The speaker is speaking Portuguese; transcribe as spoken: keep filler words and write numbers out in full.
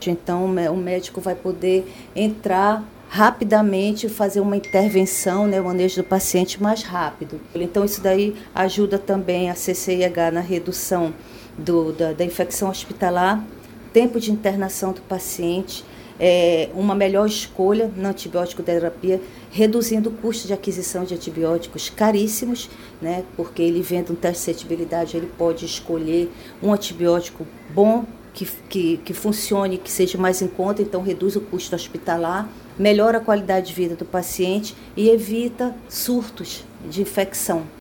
Então, o médico vai poder entrar rapidamente, fazer uma intervenção, né, o manejo do paciente mais rápido. Então, isso daí ajuda também a C C I H na redução do, da, da infecção hospitalar, tempo de internação do paciente, é, uma melhor escolha na antibiótico terapia, reduzindo o custo de aquisição de antibióticos caríssimos, né, porque ele vendo um teste de suscetibilidade, ele pode escolher um antibiótico bom, Que, que, que funcione, que seja mais em conta, então reduz o custo hospitalar, melhora a qualidade de vida do paciente e evita surtos de infecção.